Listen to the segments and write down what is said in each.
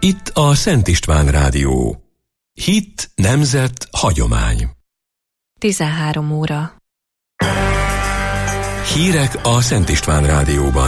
Itt a Szent István Rádió. Hit, nemzet, hagyomány. 13 óra. Hírek a Szent István Rádióban.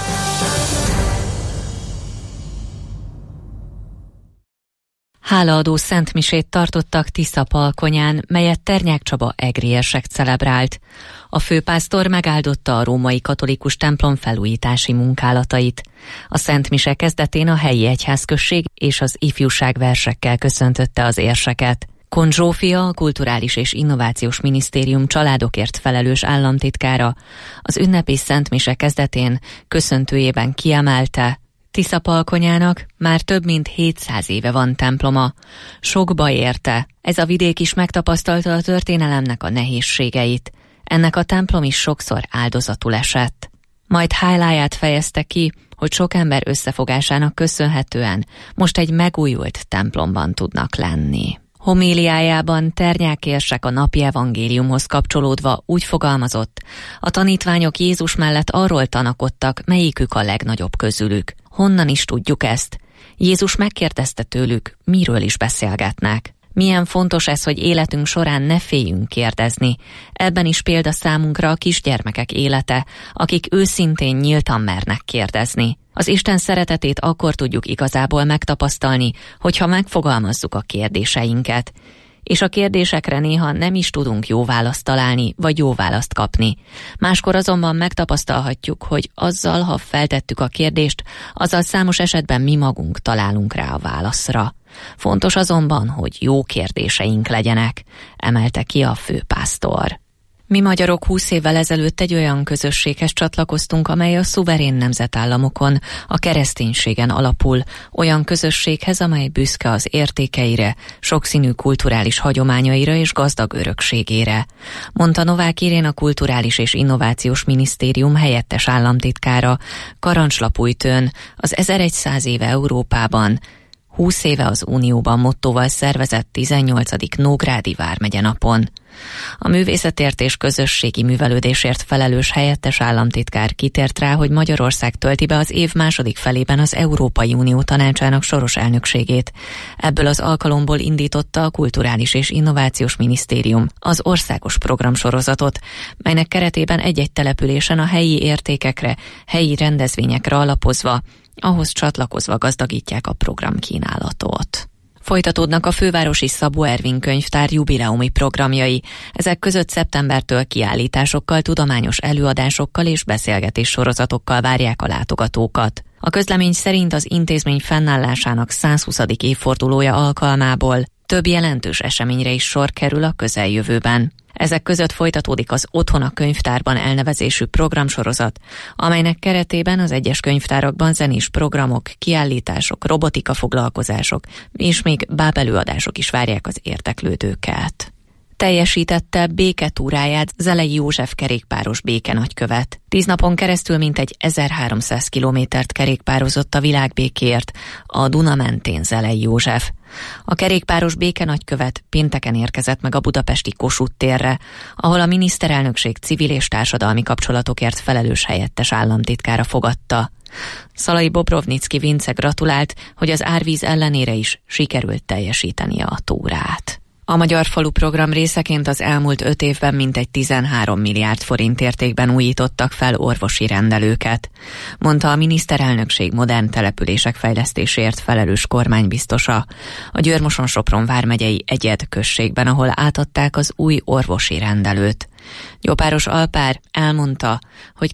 Hálaadó szentmisét tartottak Tiszapalkonyán, melyet Ternyák Csaba egri érsek celebrált. A főpásztor megáldotta a római katolikus templom felújítási munkálatait. A szentmise kezdetén a helyi egyházközség és az ifjúság versekkel köszöntötte az érseket. Kon Zsófia, a Kulturális és Innovációs Minisztérium családokért felelős államtitkára az ünnepi szentmise kezdetén köszöntőjében kiemelte, Tiszapalkonyának már több mint 700 éve van temploma. Sok baj érte, ez a vidék is megtapasztalta a történelemnek a nehézségeit. Ennek a templom is sokszor áldozatul esett. Majd háláját fejezte ki, hogy sok ember összefogásának köszönhetően most egy megújult templomban tudnak lenni. Homéliájában Ternyák érsek a napi evangéliumhoz kapcsolódva úgy fogalmazott, a tanítványok Jézus mellett arról tanakodtak, melyikük a legnagyobb közülük. Honnan is tudjuk ezt? Jézus megkérdezte tőlük, miről is beszélgetnek. Milyen fontos ez, hogy életünk során ne féljünk kérdezni. Ebben is példa számunkra a kisgyermekek élete, akik őszintén nyíltan mernek kérdezni. Az Isten szeretetét akkor tudjuk igazából megtapasztalni, hogyha megfogalmazzuk a kérdéseinket. És a kérdésekre néha nem is tudunk jó választ találni, vagy jó választ kapni. Máskor azonban megtapasztalhatjuk, hogy azzal, ha feltettük a kérdést, azzal számos esetben mi magunk találunk rá a válaszra. Fontos azonban, hogy jó kérdéseink legyenek, emelte ki a főpásztor. Mi magyarok 20 évvel ezelőtt egy olyan közösséghez csatlakoztunk, amely a szuverén nemzetállamokon, a kereszténységen alapul, olyan közösséghez, amely büszke az értékeire, sokszínű kulturális hagyományaira és gazdag örökségére, mondta Novák Irén, a Kulturális és Innovációs Minisztérium helyettes államtitkára Karancslapújtőn az 1100 éve Európában, 20 éve az Unióban mottóval szervezett 18. Nógrádi vármegye napon. A művészetért és közösségi művelődésért felelős helyettes államtitkár kitért rá, hogy Magyarország tölti be az év második felében az Európai Unió Tanácsának soros elnökségét. Ebből az alkalomból indította a Kulturális és Innovációs Minisztérium az országos programsorozatot, melynek keretében egy-egy településen a helyi értékekre, helyi rendezvényekre alapozva, ahhoz csatlakozva gazdagítják a programkínálatot. Folytatódnak a fővárosi Szabó Ervin könyvtár jubileumi programjai. Ezek között szeptembertől kiállításokkal, tudományos előadásokkal és beszélgetés sorozatokkal várják a látogatókat. A közlemény szerint az intézmény fennállásának 120. évfordulója alkalmából több jelentős eseményre is sor kerül a közeljövőben. Ezek között folytatódik az Otthon a könyvtárban elnevezésű programsorozat, amelynek keretében az egyes könyvtárakban zenés programok, kiállítások, robotika foglalkozások és még bábelőadások is várják az érdeklődőket. Teljesítette béketúráját Zelei József kerékpáros békenagykövet. 10 napon keresztül mintegy 1300 kilométert kerékpározott a világbékéért a Duna mentén Zelei József. A kerékpáros békenagykövet pénteken érkezett meg a budapesti Kossuth térre, ahol a miniszterelnökség civil és társadalmi kapcsolatokért felelős helyettes államtitkára fogadta. Szalai Bobrovnicki Vince gratulált, hogy az árvíz ellenére is sikerült teljesítenie a túrát. A Magyar Falu program részeként az elmúlt 5 évben mintegy 13 milliárd forint értékben újítottak fel orvosi rendelőket, mondta a miniszterelnökség modern települések fejlesztéséért felelős kormánybiztosa a Győr-Moson-Sopron vármegyei Egyed községben, ahol átadták az új orvosi rendelőt. Gyopáros Alpár elmondta, hogy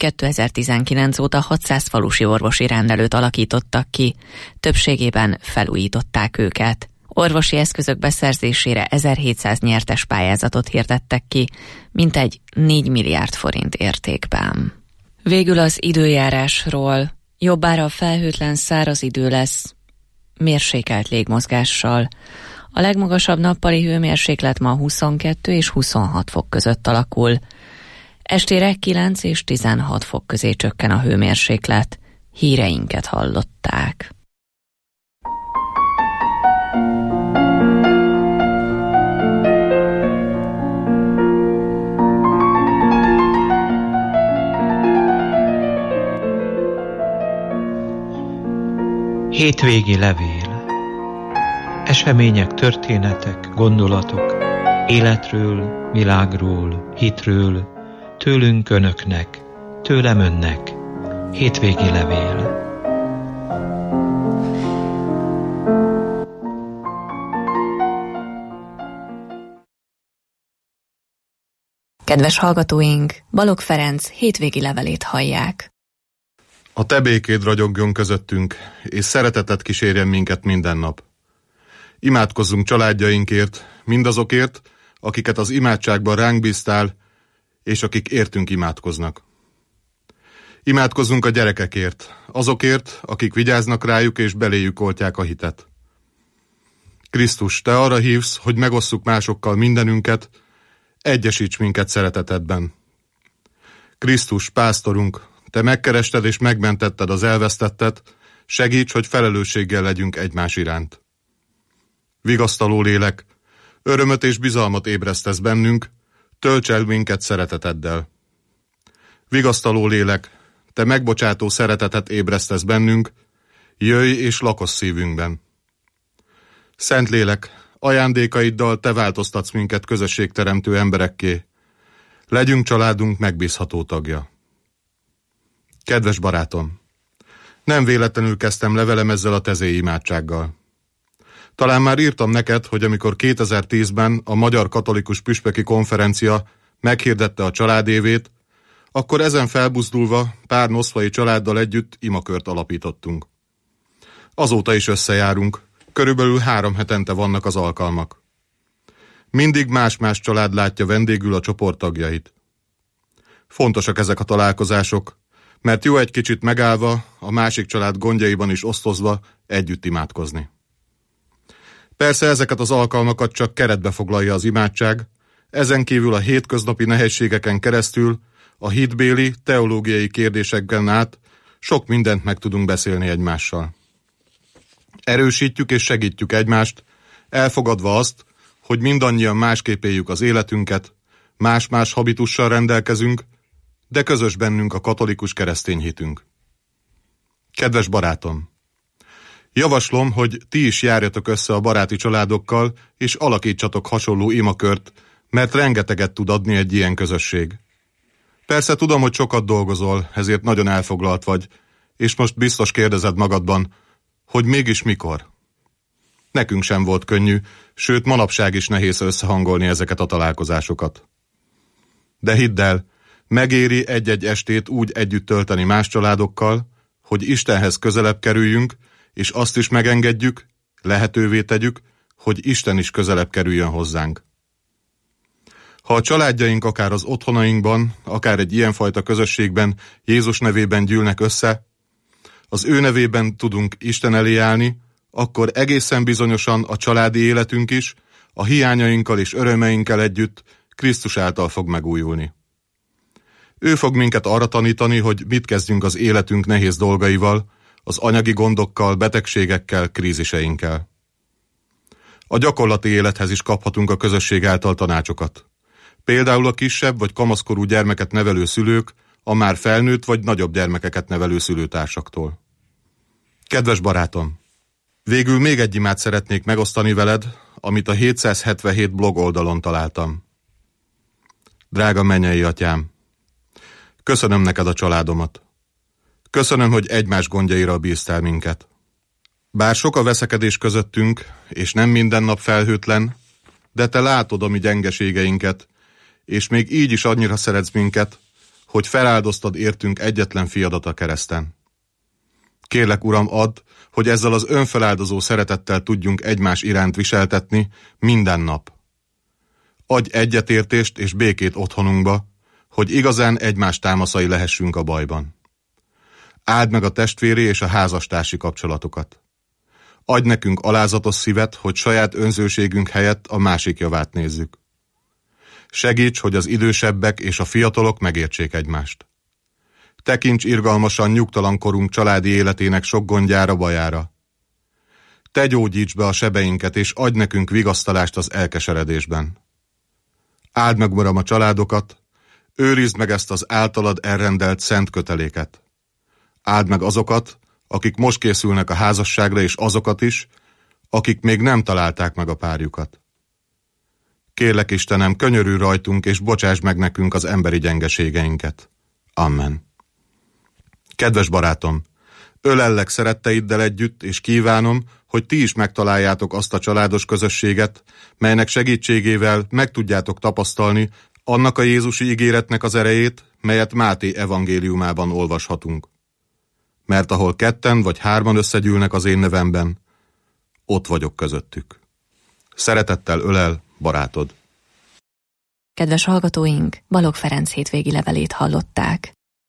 2019 óta 600 falusi orvosi rendelőt alakítottak ki, többségében felújították őket. Orvosi eszközök beszerzésére 1700 nyertes pályázatot hirdettek ki, mintegy 4 milliárd forint értékben. Végül az időjárásról. Jobbára felhőtlen száraz idő lesz, mérsékelt légmozgással. A legmagasabb nappali hőmérséklet ma 22 és 26 fok között alakul. Estére 9 és 16 fok közé csökken a hőmérséklet. Híreinket hallották. Hétvégi levél. Események, történetek, gondolatok, életről, világról, hitről, tőlünk önöknek, tőlem önnek. Hétvégi levél. Kedves hallgatóink, Balogh Ferenc hétvégi levelét hallják. A te békéd ragyogjon közöttünk, és szereteted kísérjen minket minden nap. Imádkozzunk családjainkért, mindazokért, akiket az imádságban ránk bíztál, és akik értünk imádkoznak. Imádkozzunk a gyerekekért, azokért, akik vigyáznak rájuk és beléjük oltják a hitet. Krisztus, te arra hívsz, hogy megosszuk másokkal mindenünket, egyesíts minket szeretetedben. Krisztus, pásztorunk, te megkerested és megmentetted az elvesztettet, segíts, hogy felelősséggel legyünk egymás iránt. Vigasztaló lélek, örömöt és bizalmat ébresztesz bennünk, tölts el minket szereteteddel. Vigasztaló lélek, te megbocsátó szeretetet ébresztesz bennünk, jöjj és lakoss szívünkben. Szent lélek, ajándékaiddal te változtatsz minket közösségteremtő emberekké. Legyünk családunk megbízható tagja. Kedves barátom, nem véletlenül kezdtem levelem ezzel a tezéi imádsággal. Talán már írtam neked, hogy amikor 2010-ben a Magyar Katolikus Püspöki Konferencia meghirdette a családévét, akkor ezen felbuzdulva pár noszfai családdal együtt imakört alapítottunk. Azóta is összejárunk, körülbelül 3 hetente vannak az alkalmak. Mindig más-más család látja vendégül a csoport tagjait. Fontosak ezek a találkozások, mert jó egy kicsit megállva, a másik család gondjaiban is osztozva együtt imádkozni. Persze ezeket az alkalmakat csak keretbe foglalja az imádság, ezen kívül a hétköznapi nehézségeken keresztül, a hitbéli, teológiai kérdéseken át sok mindent meg tudunk beszélni egymással. Erősítjük és segítjük egymást, elfogadva azt, hogy mindannyian másképp éljük az életünket, más-más habitussal rendelkezünk, de közös bennünk a katolikus keresztény hitünk. Kedves barátom! Javaslom, hogy ti is járjatok össze a baráti családokkal, és alakítsatok hasonló imakört, mert rengeteget tud adni egy ilyen közösség. Persze tudom, hogy sokat dolgozol, ezért nagyon elfoglalt vagy, és most biztos kérdezed magadban, hogy mégis mikor. Nekünk sem volt könnyű, sőt manapság is nehéz összehangolni ezeket a találkozásokat. De hidd el, megéri egy-egy estét úgy együtt tölteni más családokkal, hogy Istenhez közelebb kerüljünk, és azt is megengedjük, lehetővé tegyük, hogy Isten is közelebb kerüljön hozzánk. Ha a családjaink akár az otthonainkban, akár egy ilyenfajta közösségben Jézus nevében gyűlnek össze, az ő nevében tudunk Isten elé állni, akkor egészen bizonyosan a családi életünk is, a hiányainkkal és örömeinkkel együtt Krisztus által fog megújulni. Ő fog minket arra tanítani, hogy mit kezdjünk az életünk nehéz dolgaival, az anyagi gondokkal, betegségekkel, kríziseinkkel. A gyakorlati élethez is kaphatunk a közösség által tanácsokat. Például a kisebb vagy kamaszkorú gyermeket nevelő szülők, a már felnőtt vagy nagyobb gyermekeket nevelő szülőtársaktól. Kedves barátom! Végül még egy imát szeretnék megosztani veled, amit a 777 blog oldalon találtam. Drága mennyei atyám! Köszönöm neked a családomat. Köszönöm, hogy egymás gondjaira bíztál minket. Bár sok a veszekedés közöttünk, és nem minden nap felhőtlen, de te látod a mi gyengeségeinket, és még így is annyira szeretsz minket, hogy feláldoztad értünk egyetlen fiadat a kereszten. Kérlek, Uram, add, hogy ezzel az önfeláldozó szeretettel tudjunk egymás iránt viseltetni minden nap. Adj egyetértést és békét otthonunkba, hogy igazán egymás támaszai lehessünk a bajban. Áld meg a testvéri és a házastársi kapcsolatokat. Adj nekünk alázatos szívet, hogy saját önzőségünk helyett a másik javát nézzük. Segíts, hogy az idősebbek és a fiatalok megértsék egymást. Tekints irgalmasan nyugtalan korunk családi életének sok gondjára, bajára. Te gyógyíts be a sebeinket, és adj nekünk vigasztalást az elkeseredésben. Áld meg, Uram, a családokat, őrizd meg ezt az általad elrendelt szent köteléket. Áld meg azokat, akik most készülnek a házasságra, és azokat is, akik még nem találták meg a párjukat. Kérlek, Istenem, könyörülj rajtunk, és bocsáss meg nekünk az emberi gyengeségeinket. Amen. Kedves barátom, ölellek szeretteiddel együtt, és kívánom, hogy ti is megtaláljátok azt a családos közösséget, melynek segítségével meg tudjátok tapasztalni annak a Jézusi ígéretnek az erejét, melyet Máté evangéliumában olvashatunk. Mert ahol 2 vagy 3 összegyűlnek az én nevemben, ott vagyok közöttük. Szeretettel ölel barátod. Kedves hallgatóink, Balogh Ferenc hétvégi levelét hallották.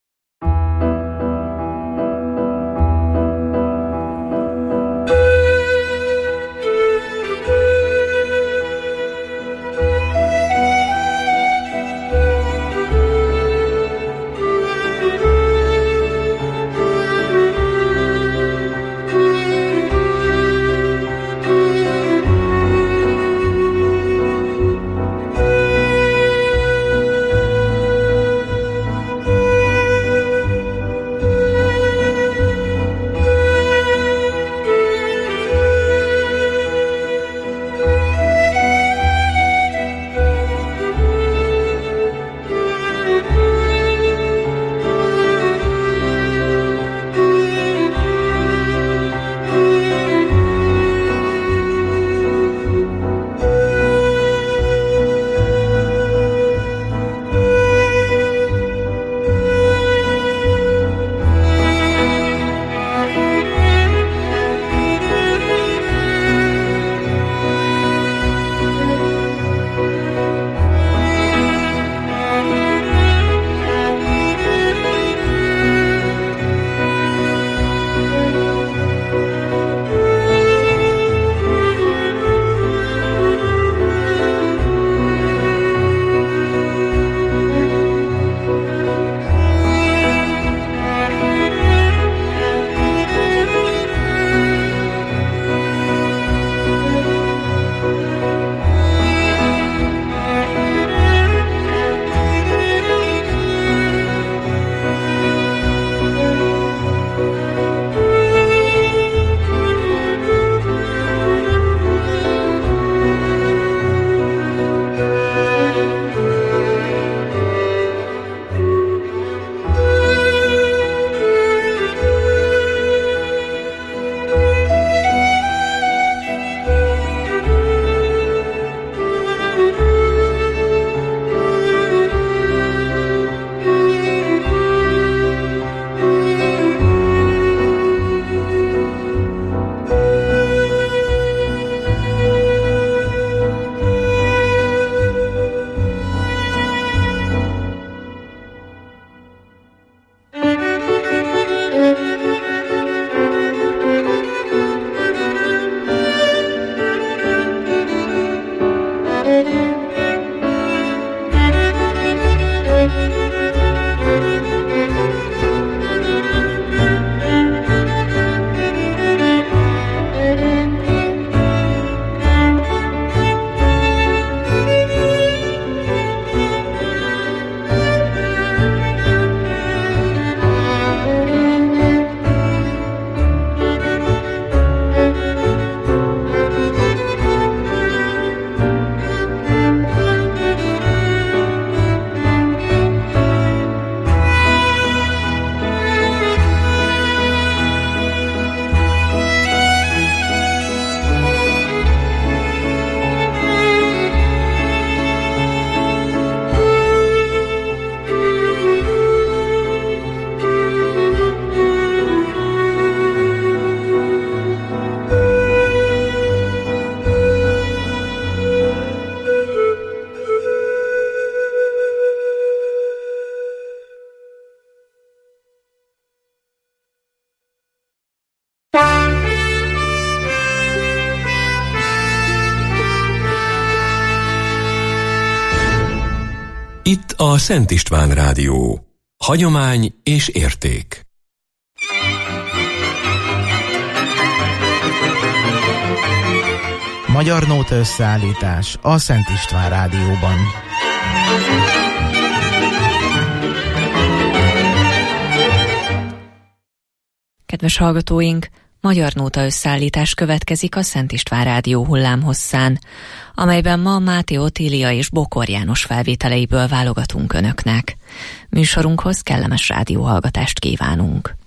Itt a Szent István Rádió. Hagyomány és érték. Magyar nóta összeállítás a Szent István Rádióban. Kedves hallgatóink, Magyar nóta összeállítás következik a Szent István Rádió hullámhosszán, amelyben ma Máté Otília és Bokor János felvételeiből válogatunk önöknek. Műsorunkhoz kellemes rádióhallgatást kívánunk.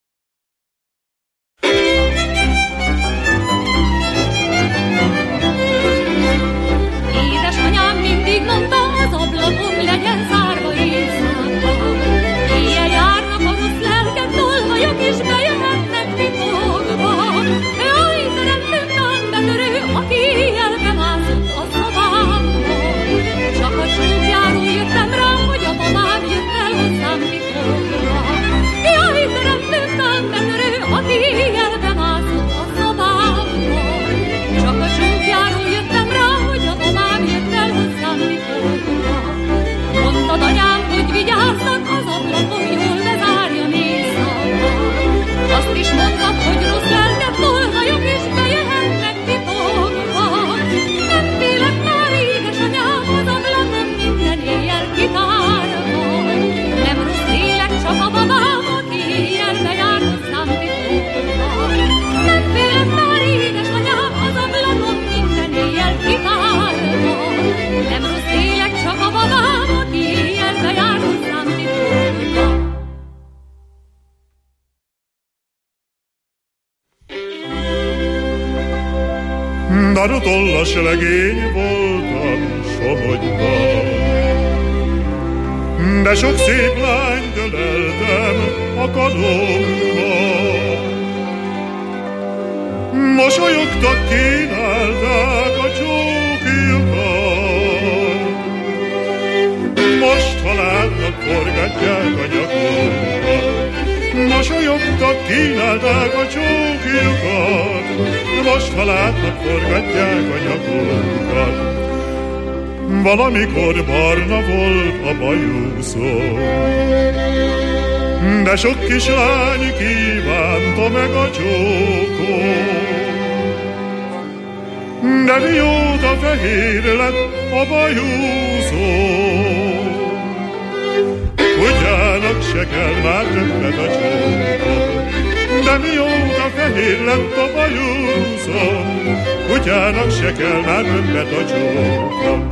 Édesanyám mindig mondta, az ablakon legyen zárva éjszaka. Éjjel járnak a rossz lelkek, tolvajok is bejöhetnek titokba. Jaj, teremtőm nem betörő, aki éjjelbe mászott a szobámba. Csak a csókjáról jöttem rá, hogy a mamám jött el hozzám titokba. Jaj, teremtőm nem betörő, aki éjjelbe mászott a szobámba. Csak a csókjáról jöttem rá, hogy a mamám jött el hozzám titokba. Mondtad anyám, hogy vigyázzak, az ablakon jól bezárjam éjszaka. Azt is mondtad, hogy rossz lelket tolvajok és bejöhetnek titokba. Nem félek már, édesanyám, az ablakon minden éjjel kitárva. Nem rossz lélek, csak a babám, aki éjjel bejár hozzám titokba. Nem félek már, édesanyám, az ablakon minden éjjel kitárva. Nem rossz lélek, csak a babám, aki éjjel bejár hozzám titokba. Narutollas legény voltam Somogyban, de sok szép lányt öleltem a kadomba. Mosolyogtak, kínálták a csókjukat, most ha látnak, forgatják a nyakunkat. Mosolyogtak, kínálták a csókjukat, most ha látnak, forgatják a nyakunkat. Valamikor barna volt a bajuszom, de sok kislány kívánta meg a csókot. De mióta fehér lett a bajuszom, kutyának se kell már többet a csókot. De mióta fehér lett a bajuszom, kutyának se kell már többet a csókot.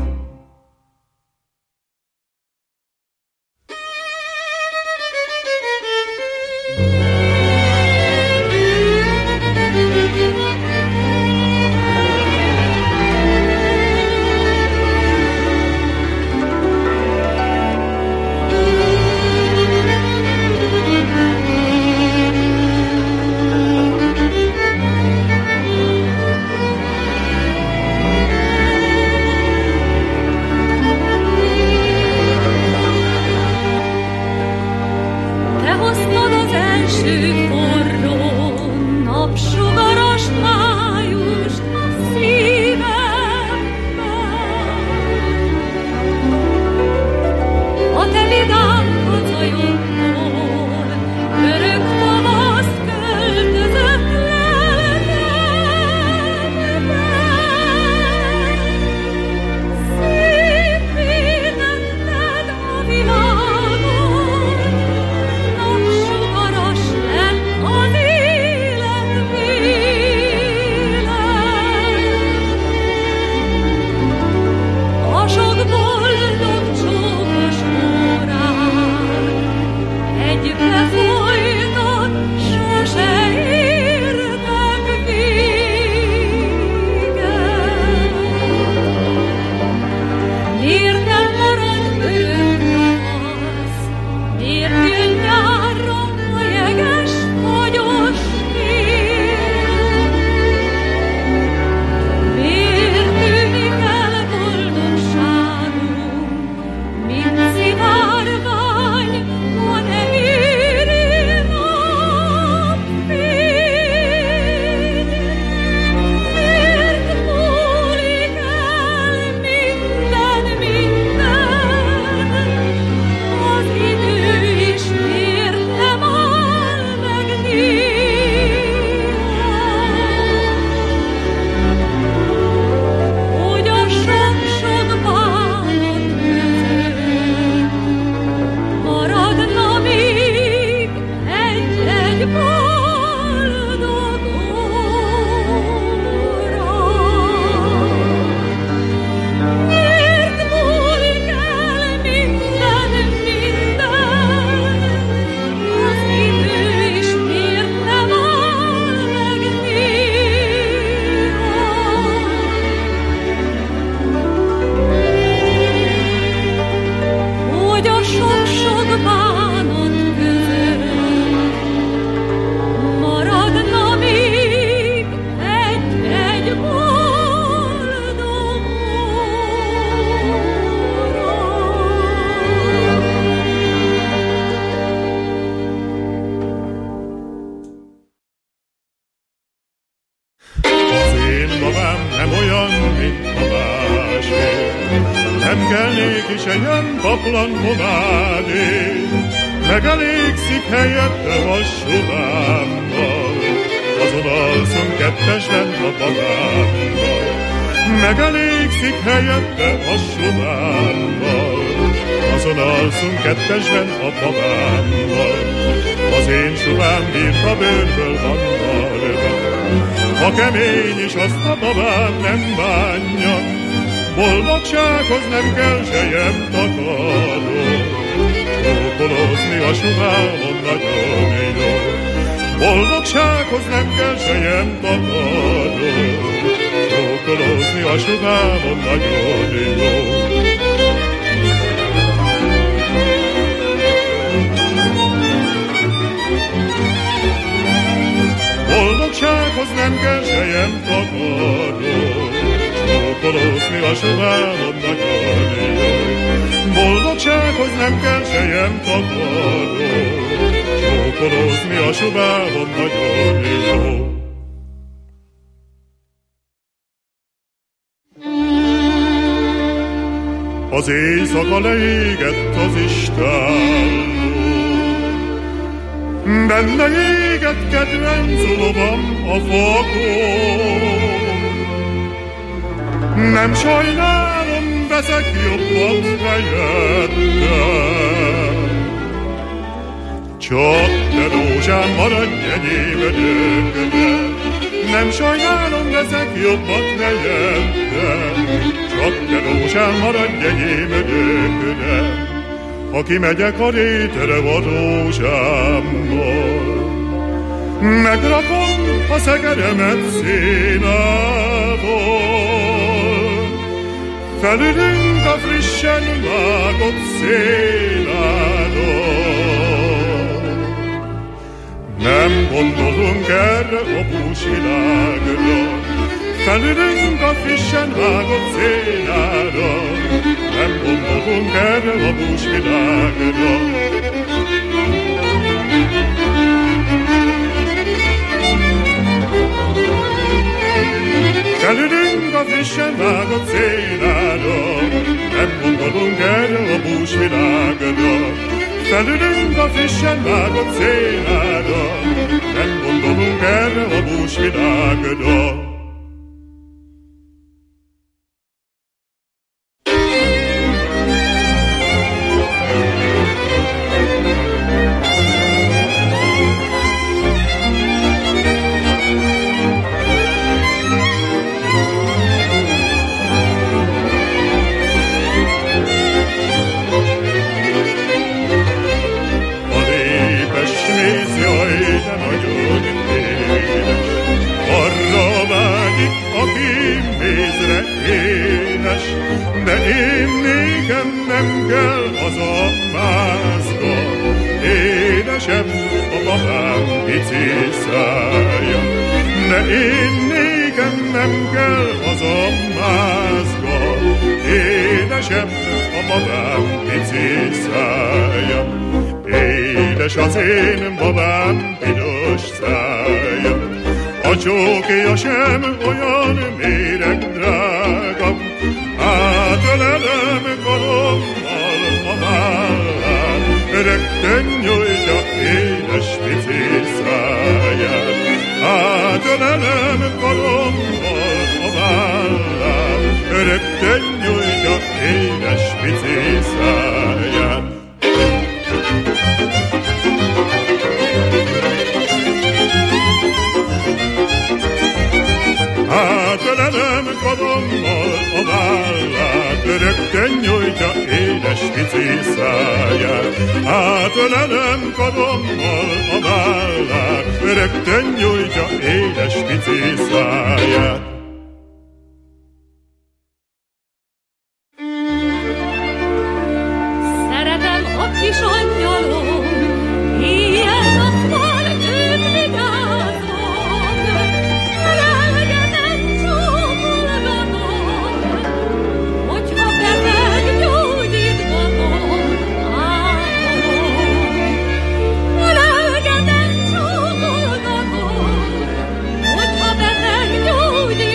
nem kell néki se jön paplan pomádé, megelégszik helyette vassudánval, azon alszunk kettesen a babámmal. Megelégszik helyette vassudánval, azon alszunk kettesben a babámmal. Az én subám birka bőrből van marva, ha kemény is azt a babám nem bánja, boldogsághoz nem kell sejem takaró, csókolózni a subámon nagyon jó. Boldogsághoz nem kell sejem takaró, csókolózni a subámon nagyon jó. Boldogsághoz nem kell sejem takaró, csókolózni a subámon nagyon jó. Boldogsághoz nem kell sejem takaró, csókolózni a subámon nagyon jó. Az éjszaka leégett az istálló, benne égett kedvenc lovam a fakon. Nem sajnálom, veszek jobbat helyette, csak te rózsám maradj enyém örökre. Nem sajnálom, veszek jobbat helyette, csak te rózsám maradj enyém örökre. Ha kimegyek a rétre a rózsámmal, megrakom a szegeremet szénával, felülünk a frissen vágott szénáról. Nem gondolunk erre a búsvilágra, felülünk a frissen vágott szénára. Nem gondolunk erre a búsvilágra. Felülünk a frissen vágott szénára, nem gondolunk erre a búsvilágra. Felülünk a frissen vágott szénára, nem gondolunk erre a búsvilágra. De én nékem nem kell az a mázga, édesebb a babám pici szája. De én nékem nem kell az a mázga, édesebb a babám pici szája. Édes az én babám piros szája, a csókja sem olyan méreg drága. Átölelem karommal a vállát, rögtön nyújtja édes pici száját. Átölelem karommal a vállát, rögtön nyújtja édes pici száját. Átölelem karommal a vállát, rögtön nyújtja édes pici száját. Átölelem karommal a vállát, rögtön nyújtja édes pici száját. Szeretem a kis angyalom, éjjel-nappal őt vigyázom, relgetem, csókolgatom, hogyha beteg gyógyítgatom, ápolom. Relgetem, csókolgatom, hogyha beteg gyógyítgatom,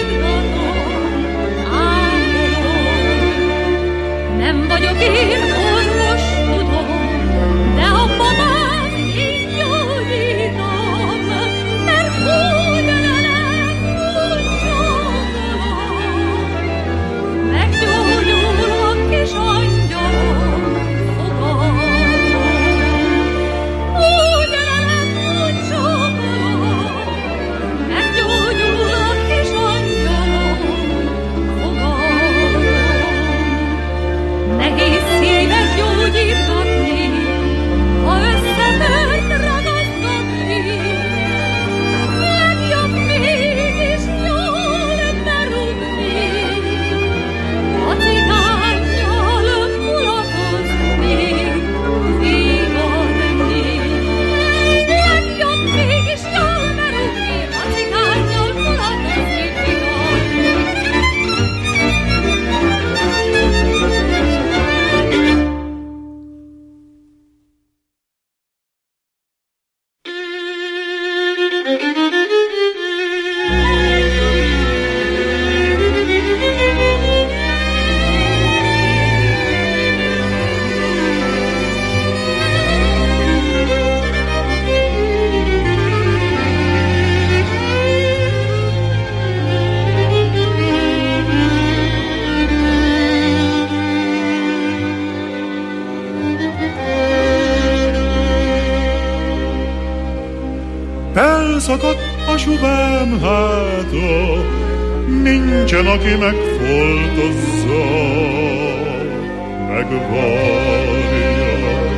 Elszakadt a subám háta, nincsen, aki megfoltozza, megvarja.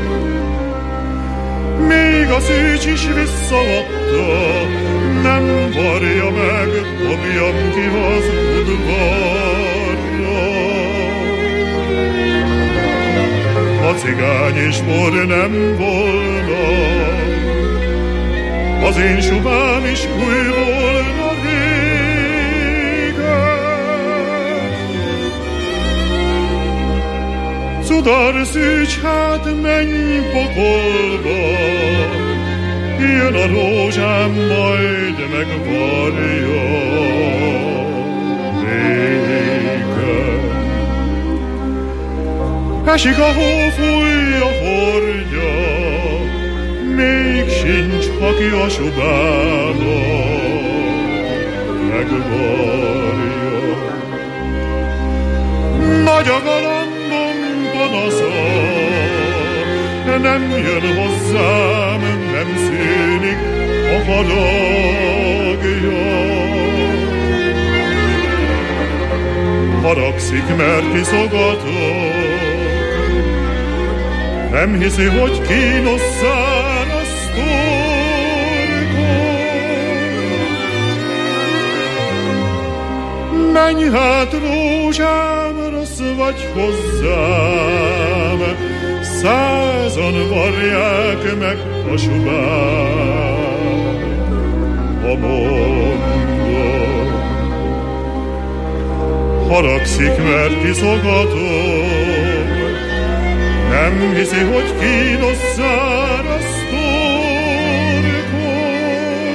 Még a Szűcs is visszaadta, nem varja meg, dobjam ki az udvarra. Ha cigány és por nem volna, az én subám is új volna régen. Cudar Szűcs, hát menj pokolba, jön a rózsám, majd megvarja régen. Esik a hó, fúj a hordja, még sincs, aki a subába megvarja. Nagy a galambom panasza, nem jön hozzám, nem szűnik a haragja. Haragszik, mert iszogatok, nem hiszi, hogy kínosszál a sztorkon. Menj hát, rózsám, rossz vagy hozzám, 100-an varják meg a subám, ha mondom. Haragszik, mert iszogatom, nem hiszi, hogy kínosszál a sztorkon.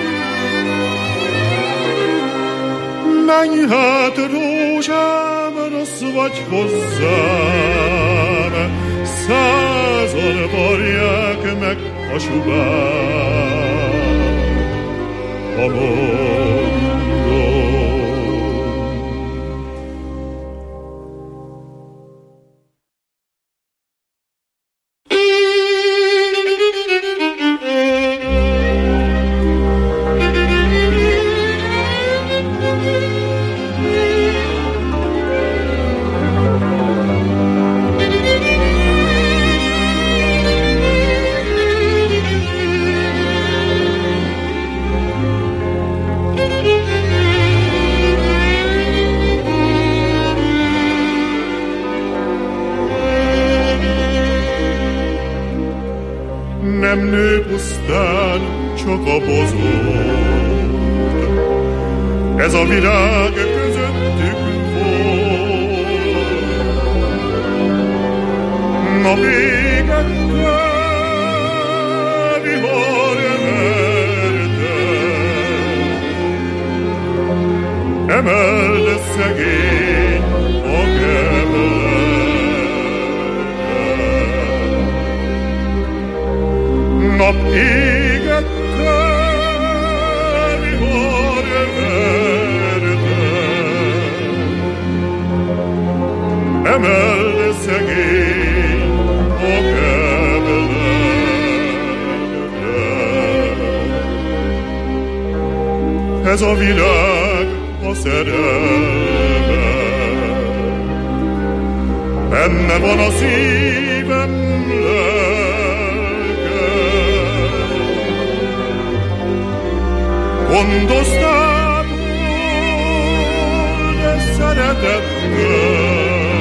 Menj hát, rózsám, rossz vagy hozzám, 100-an varják meg a subám, ha mondom. Nem nő pusztán, csak a bozót, ez a virág közöttük volt. Napégekkel vihar emelde, emelde szegény a kemlet. Nap égekkel vihar verde, emelde szegény a kemletre. Ez a világ a szerelme, benne van a szívem lelke. Gondoztál, de szeretettel,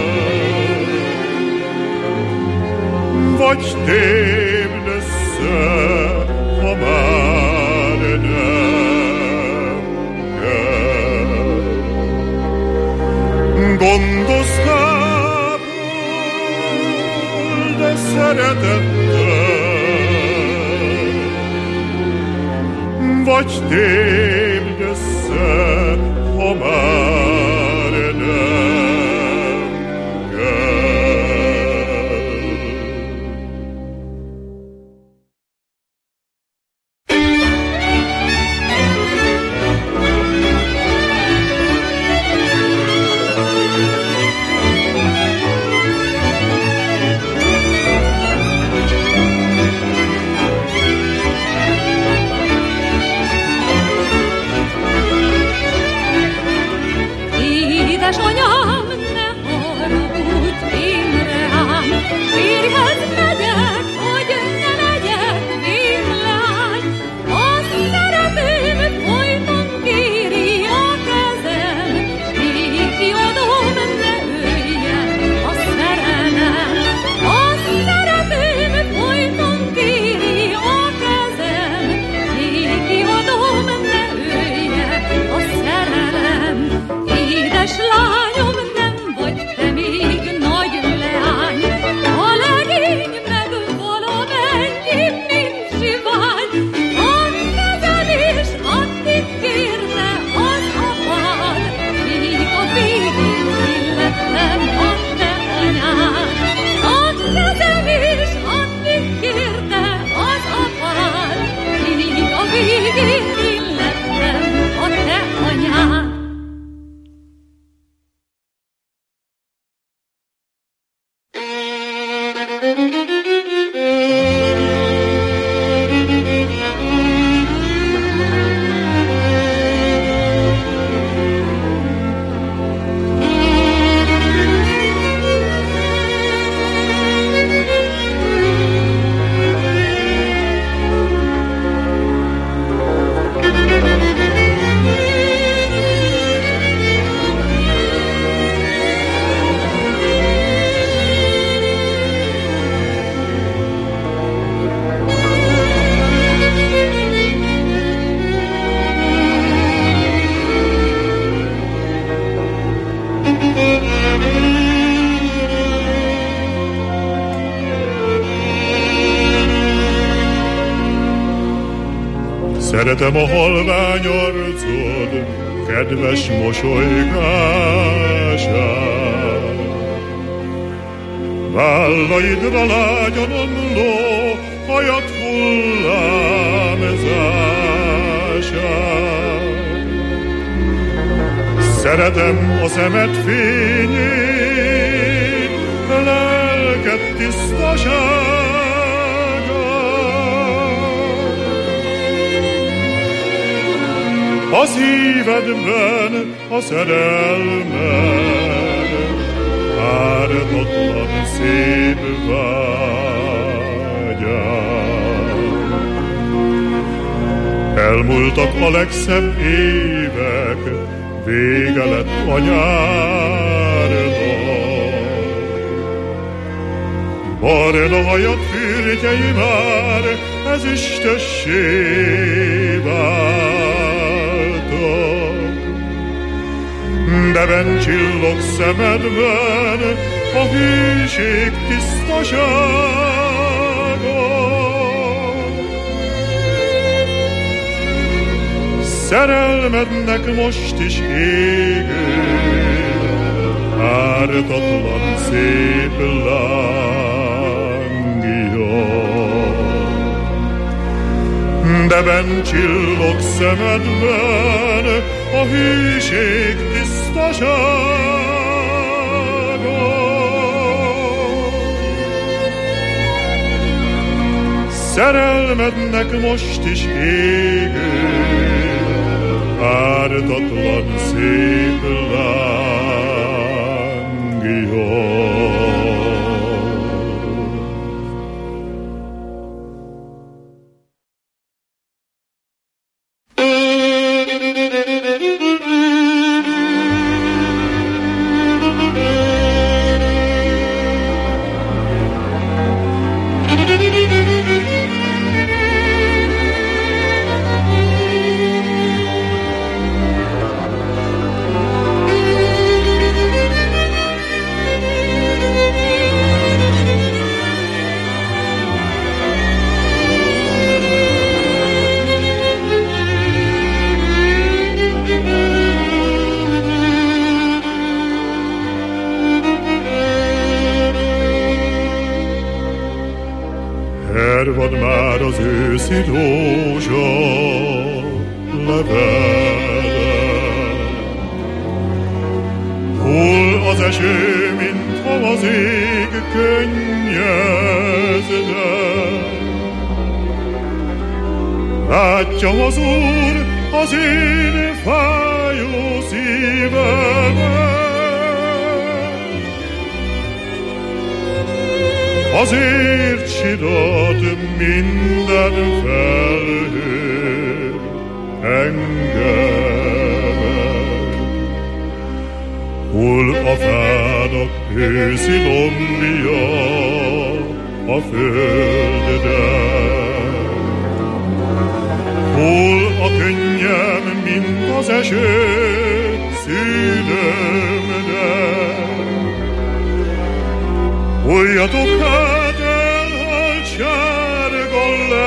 vagy tépd össze, ha már nem kell. Gondoztál, de szeretettel, vagy tépd össze, ha már nem kell. Szeretem a halvány arcod, kedves mosolygását. Vállaidra lágyan omló hajad hullámzását. Szeretem a szemed fényét, lelked tisztaságát. A szívedben a szerelmed, ártatlan szép vágyát. Elmúltak a legszebb évek, vége lett a nyárnak. Barna hajad fürtjei már ezüstössé váltak, de benn csillog szemedben a hűség tisztasága. Szerelmednek most is égő, ártatlan szép lángja, de benn csillog szemedben a hűség tisztasága. Szerelmednek most is égő, ártatlan szép lángja. Hervad már az őszi rózsa levele, hull az eső, mintha az ég könnyezne. Látja az Úr az én fájó szívemet, azért sirat minden felhő engemet. Hull a fának őszi lombja a földre, hull a könnyem, mint az eső szűnőmre. Hulljatok hát elhalt sárga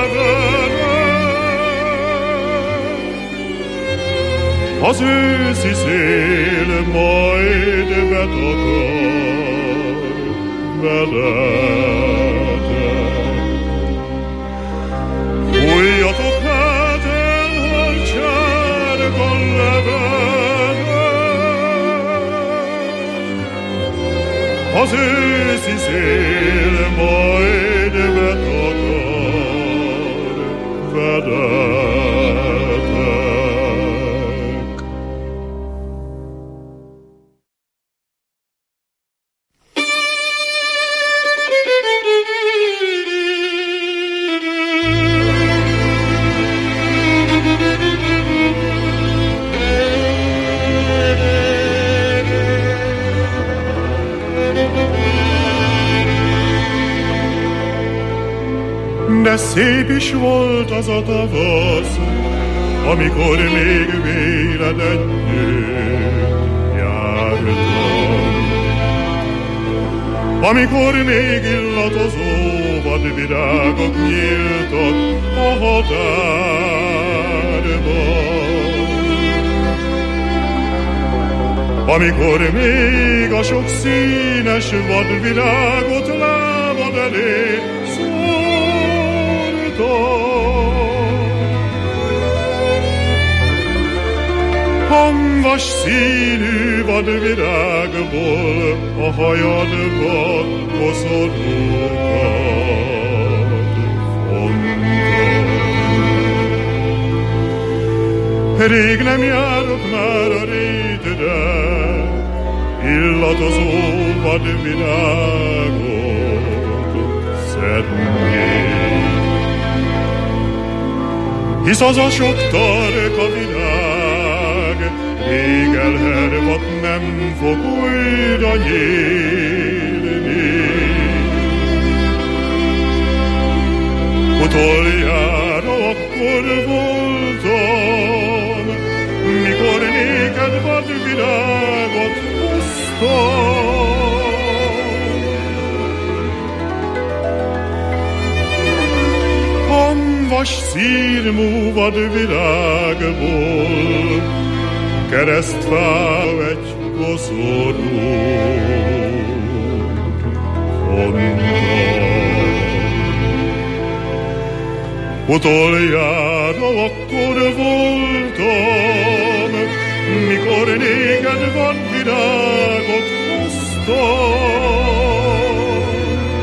levelek, az őszi szél majd betakar veletek. Hulljatok hát elhalt sárga levelek, az őszi szél majd betakar veletek. De szép is volt az a tavasz, amikor még véletlenül jártam. Amikor még illatozó vadvirágok nyíltak a határban. Amikor még a sok színes vadvirágot lábad elé szórtam, hamvas színű vadvirágból a hajadba koszorúkat fontam. Rég nem járok már a rétre, illatozó vadvirágot szednék. Hisz az a sok tarka virág rég elhervadt, nem fog újra nyílni. Utoljára akkor voltam, mikor néked vadvirágot hoztam. Hamvas szírmú vadvirágból keresztfára egy koszorút fontam. Utoljára akkor voltam, mikor néked vadvirágot hoztam.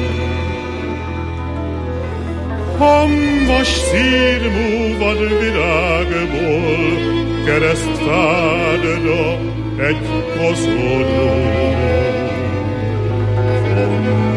Hamvas szírmú vadvirágból keresztfádra egy koszorút fontam.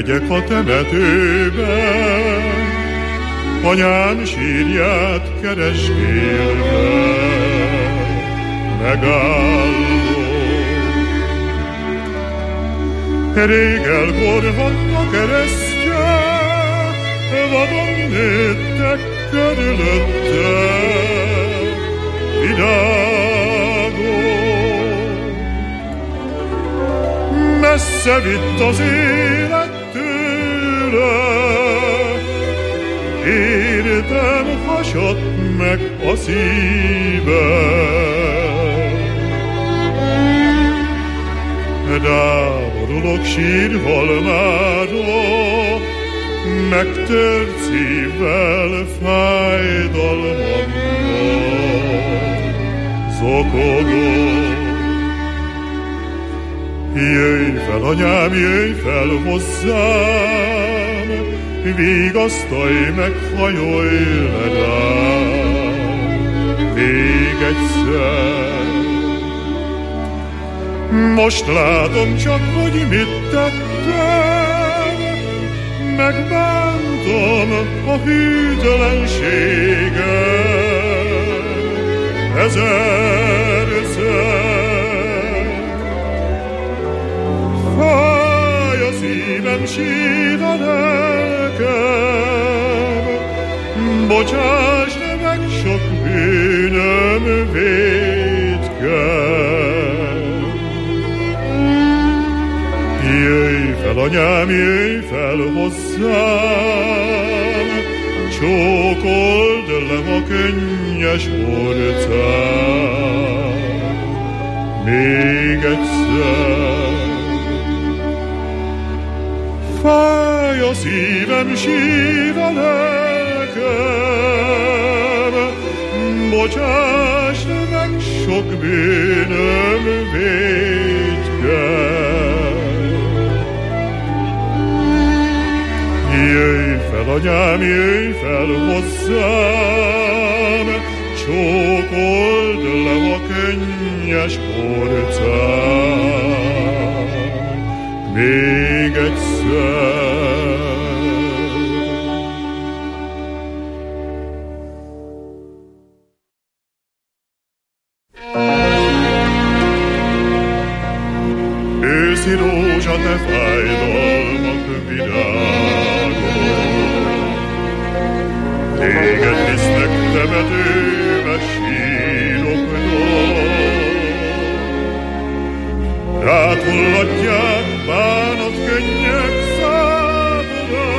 megyek a temetőbe, anyám sírját kereskélve, megállom. Rég elkorhadt a keresztje, vadon nőttek körülötte, vidágom. Messze vitt az élet tőle, értem hasadt meg a szívem. Dávorulok sírhalmára, megtört szívvel fájdalmamban zokogom. Jöjj fel, anyám, jöjj fel hozzám, vigasztalj meg, hajolj le rám még egyszer. Most látom csak, hogy mit tettem, megbántom a hűtlenséget ezerszer. Fáj a szívem, sír a lelkem, bocsáss meg, sok bűnöm vétken. Jöjj fel, anyám, jöjj fel hozzám, csókold le a könnyes orcám még egyszer. Fáj a szívem, sír a lelkem, bocsáss meg, sok bűnöm vétken. Jöjj fel, anyám, jöjj fel hozzám, csókold le a könnyes orcám még egyszer. Őszi rózsa, te fájdalmak virágod, téged visznek temetőbe síroknak. Rád hullatják bánat könnyek számra,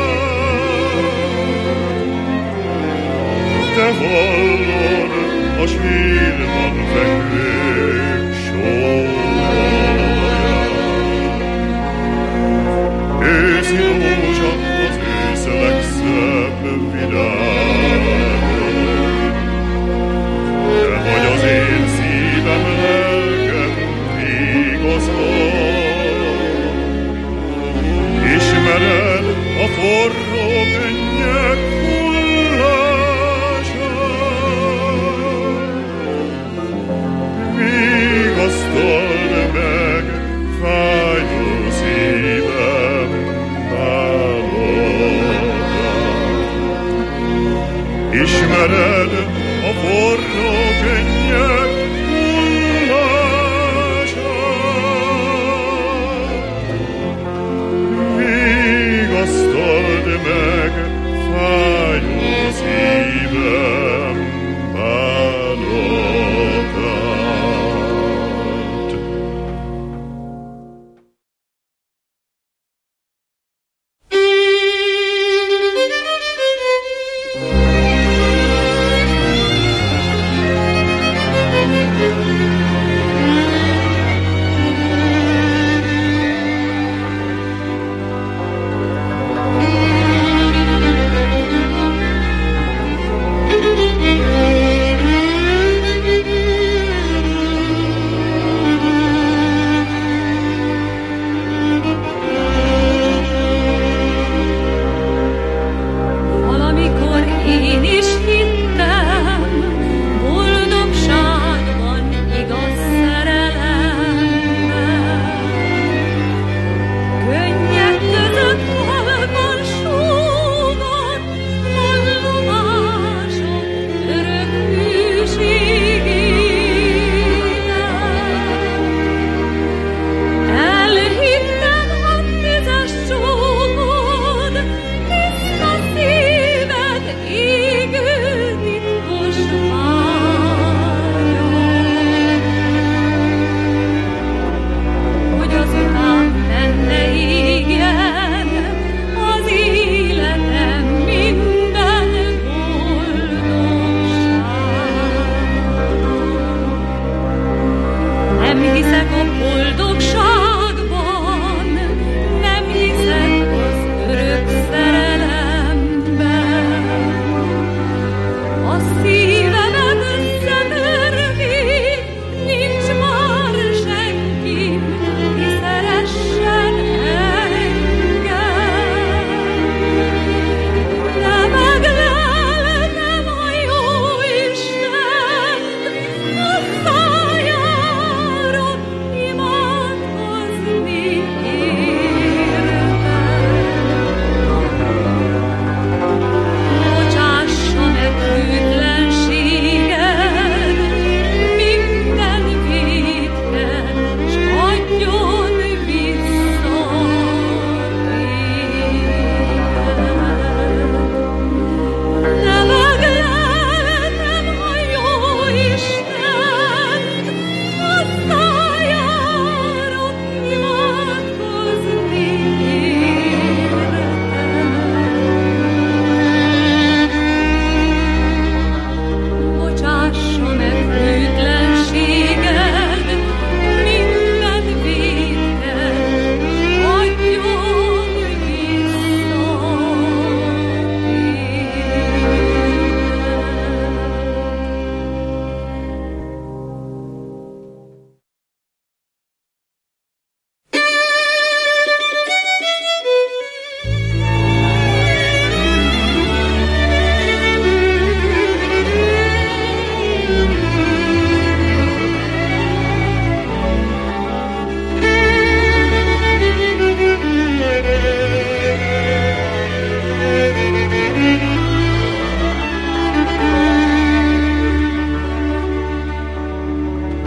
te hallod a sírban fekvők sóhaját. Őszi rózsa, az ősz legszebb virágod, te vagy az én szívem, lelkem vigasztal. Ismered a forró könnyek hullását, vigasztald meg fájó szívem bálogát. Ismered a forró könnyek hullását, vigasztald meg fájó szívem bálogát.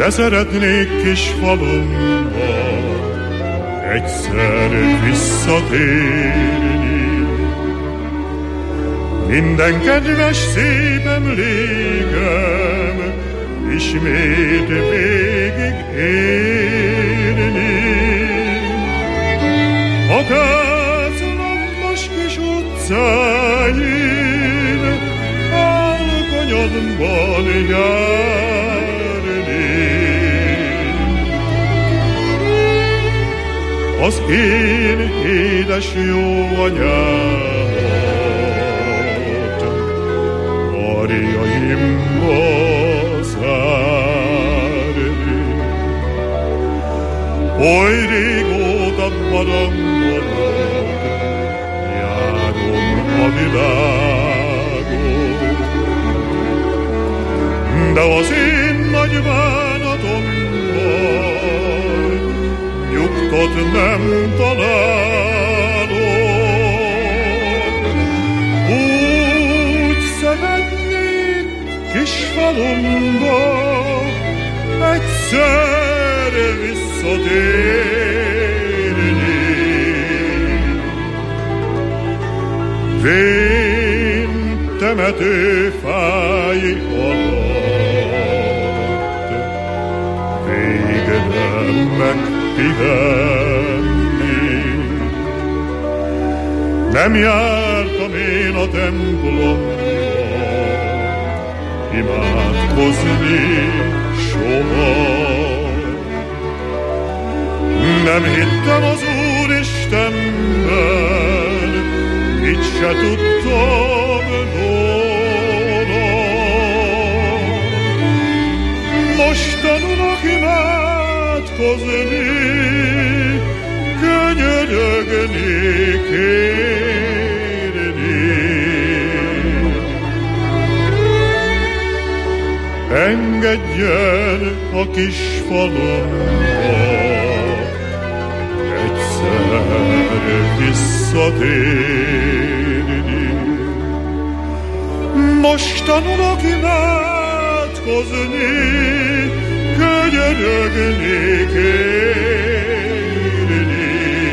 de szeretnék kis falumba egyszer visszatérni. Minden kedves szép emlékem ismét végig élni. A Káclambos kis utcáin alkonyodban járni. Az én édes jó anyámat karjaimba zárni. Oly régóta barangolok, járom a világot, de az én nagy bánatomban nyugtot nem találok. Úgy szeretnék kis falumba egyszer visszatérni. Vén temetőfái alatt végre megpihenni. Nem jártam én a templomba imádkozni soha. Nem hittem az Úristenben, így se tudtam róla. Most tanulok imádkozni, könyörögni, kérni. Engedjen a kis falumba visszatérni. Most tanulok imádkozni, könyörögni, kérni.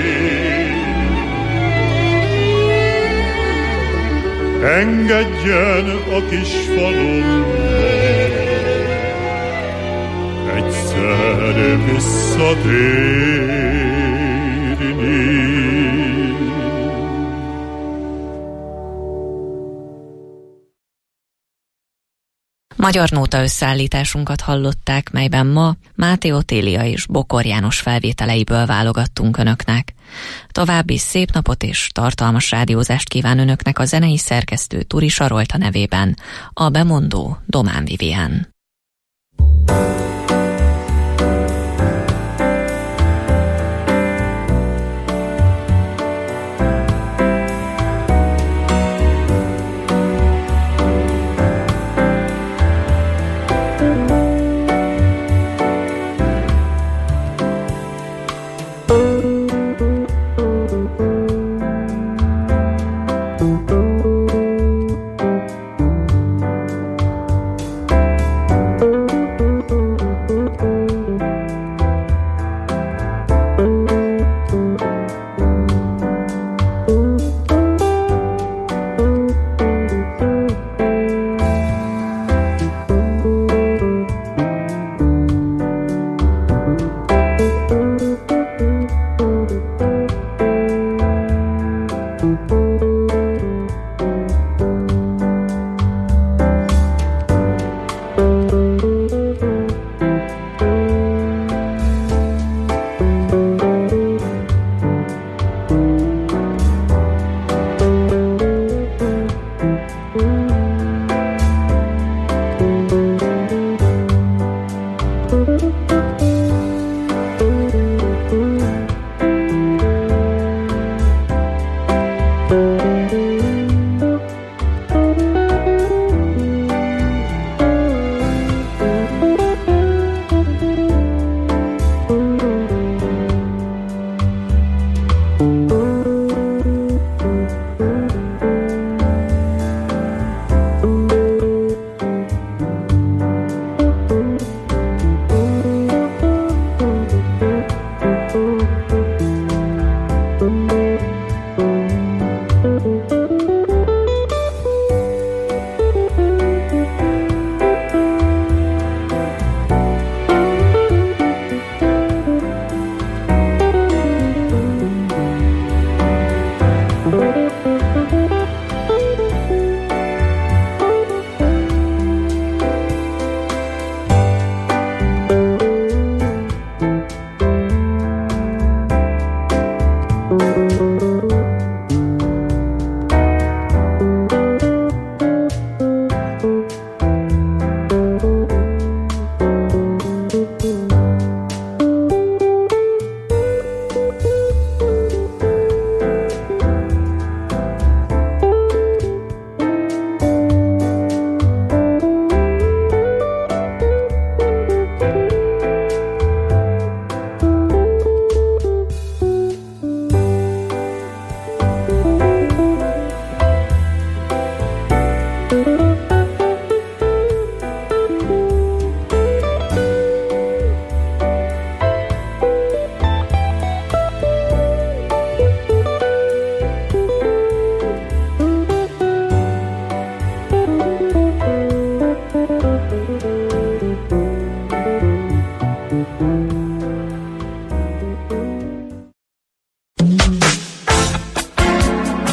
Engedjen a kis falumba egyszer visszatérni. Magyar nóta összeállításunkat hallották, melyben ma Máté Otília és Bokor János felvételeiből válogattunk önöknek. További szép napot és tartalmas rádiózást kíván önöknek a zenei szerkesztő Turi Sarolta nevében, a bemondó Domán Vivien. Thank you.